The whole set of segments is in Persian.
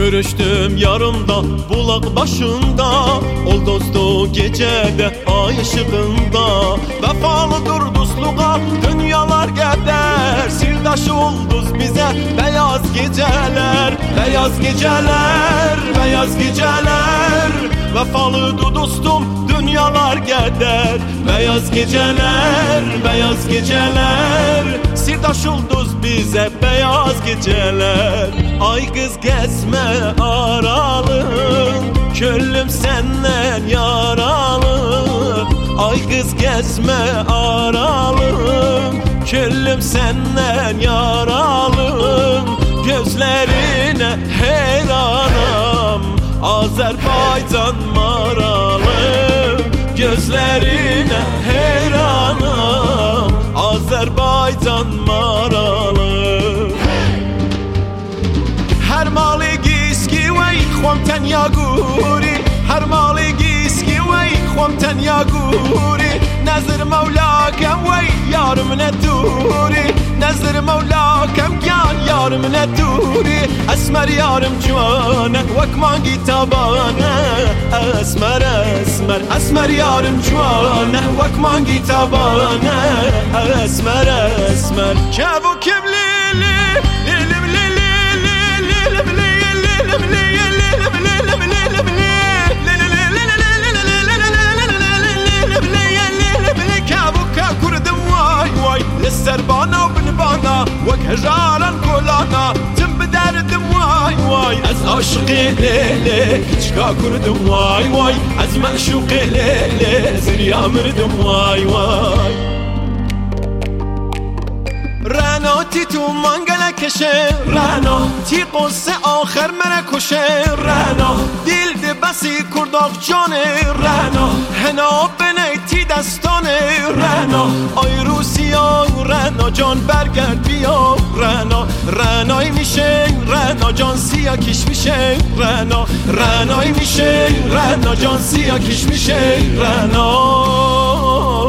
Görüştüm yarımda bulak başında, ol dostu gecede ay ışığında. Vefalıdır dostluğa dünyalar gider, sirdaş olduz bize beyaz geceler. Beyaz geceler, beyaz geceler. Vefalıdır dostum dünyalar gider. Beyaz geceler, beyaz geceler. Sirdaş olduz bize beyaz geceler. Ay kız gezme aralın, köllüm senden yaralı. Ay kız gezme aralın, köllüm senden yaralı. Gözlerine heyranım, Azerbaycan maralı. Gözlerine heyranım, Azerbaycan maralı. هر مالی گیسکی وی خوام تنیا گوری، هر مالی گیسکی وی خوام تنیا گوری. نظر مولاکم وی یارم ندوری، نظر مولاکم گیان یارم ندوری. اسمر یارم جوانه وک مانگی تابانه، اسمر اسمر اسمر یارم جوانه وک مانگی تابانه، اسمر اسمر. که و کم لیلی لیلی لیلی لسربانا وبنبانا وكهجارا كولانا تم بدردم واي واي از عاشقي ليلي كشكا كردم واي واي از معشوقي ليلي زريا مردم واي واي. رانا تی تو منگل کشه، رانا تی قصه آخر من کشه. رانا دیل ده بسی کرداق جانه، رانا هنا بنی تی دستانه. رانا آی روسیا رانا جان برگرد بیا. رانا رانای میشه رانا جان سیا کش میشه. رانا رانای میشه رانا جان سیا کش میشه. رانا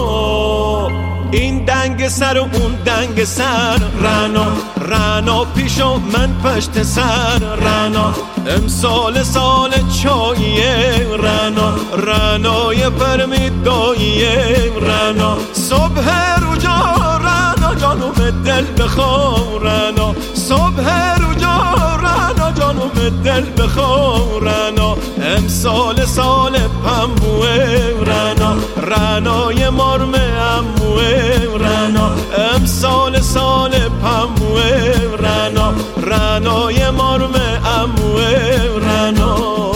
این دنگ سر و اون دنگ سر، رانا رانا پیشو من پشت سر. رانا امسال سال چاییه، رانا رانای پرمیداییه. رانا صبح رجا رانا جانو به دل بخور. رانا صبح رجا رانا جانو به دل بخور. رانا امسال سال پنبوه، رانا رانای مرم اموه. رانا امسال سال پموه، رانا رانای مرم اموه. رانا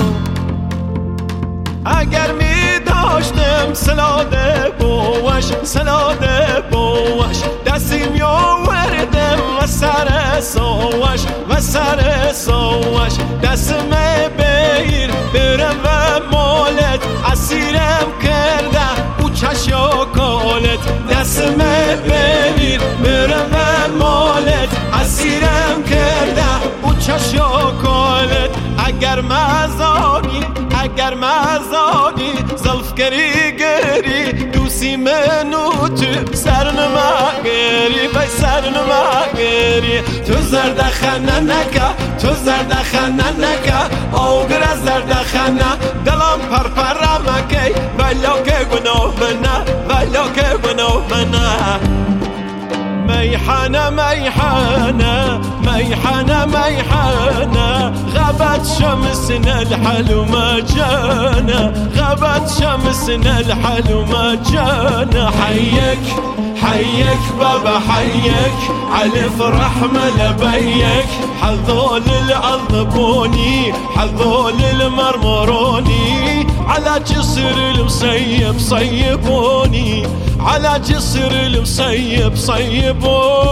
اگر می داشتم سلاده بوش، سلاده بوش دستیم یاوردم و سر سوش، و سر سوش دستم بیر برم و مالت اسیرم کرده او چشا کالت. دستم بیر برم و مالت اسیرم کرده او چشا کالت. اگر مزانی اگر مزانی زلفگری گری دوسی منو تو سرنما گری بای سرنما گری. تو زرد خنه نکه تو زرد خنه نکه آگر زرد خنه دلم پرپره مکی ولا که گناه منه ولا که گناه منه. ميحانة ميحانة ميحانة ميحانة غابت شمسنا الحلو ما جانا، غابت شمسنا الحلو ما جانا. حيك حيك بابا حيك على فرح ملبيك. حذول العذبوني حذول المرمروني على جسر المصيب صيبوني، على جسر المصيب صيبوني.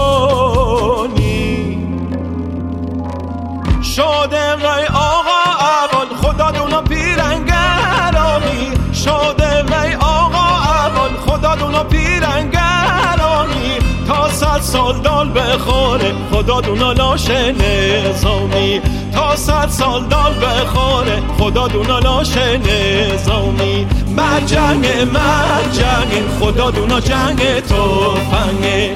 شده غی آقا اول خدا دونا پیرنگرامی. شده غی آقا اول خدا دونا پیرنگرامی. تا 100 سال دال بخوره خدا دونا لاش نظامی. تا 100 سال دال بخوره خدا دونا لاش نظامی. مرجنگ مرجنگ خدا دونا جنگ توفنگه.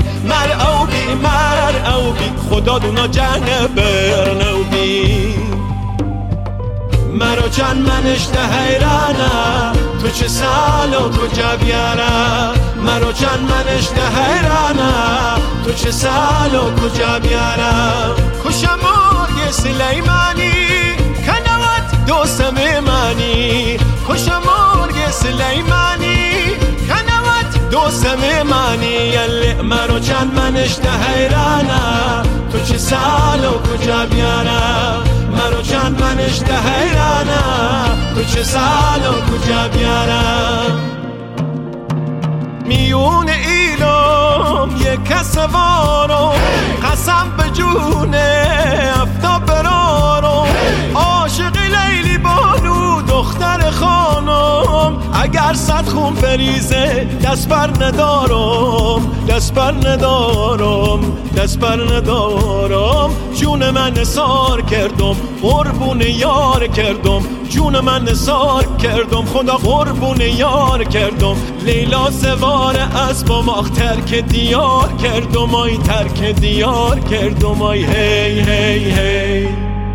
مرعوبی مرعوبی خدا دونا جنگ برنوبی. مرا چند منش ده حیرانه تو چه سال و کجا بیاره مرا چند منش ده حیرانه تو چه سال و کجا بیاره کشم مرگ سلیمانی کنوت دوستم منی کشم مرگ سلیمانی کنوت دوستم منی یلی مرا چند منش ده حیرانه تو چه سال و کجا بیاره مرا چند منش ده حیرانه تو چه سال و کجا بیاره میون ایلام یک کسوارم قسم به جون افتاب برارم عاشق لیلی بانو دختر خانم اگر صد خون فریزه دست بر ندارم دست بر ندارم دست بر ندارم جون من نثار کردم قربون یار کردم جون من نثار کردم خدا قربون یار کردم لیلا سوار اسبم آخ ترک دیار کردم آی ترک دیار کردم آی هی هی هی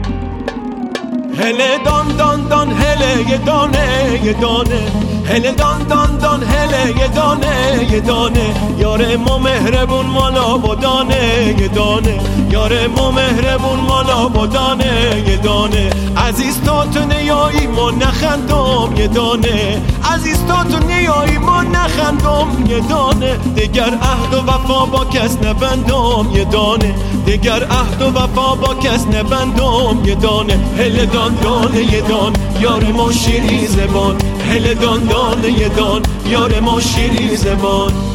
هله دان دان دان هله یه دانه یه دانه هله دان دان دان هله یه دانه یه دانه یار ما مهربون مالا بودانه یه دانه یار ما مهربون مالا بودانه یه دانه عزیز تا تو نیایی ما نخندم یه دانه عزیز تا تو نیایی ما نخندم یه دانه دیگر عهد و وفا با کس نبندم یه دانه دیگر عهد و وفا با کس نبندم یه دانه هله دان دانه یه دان یار ما شیری زبان هله دان دانه یه دان یار ما شیری زبان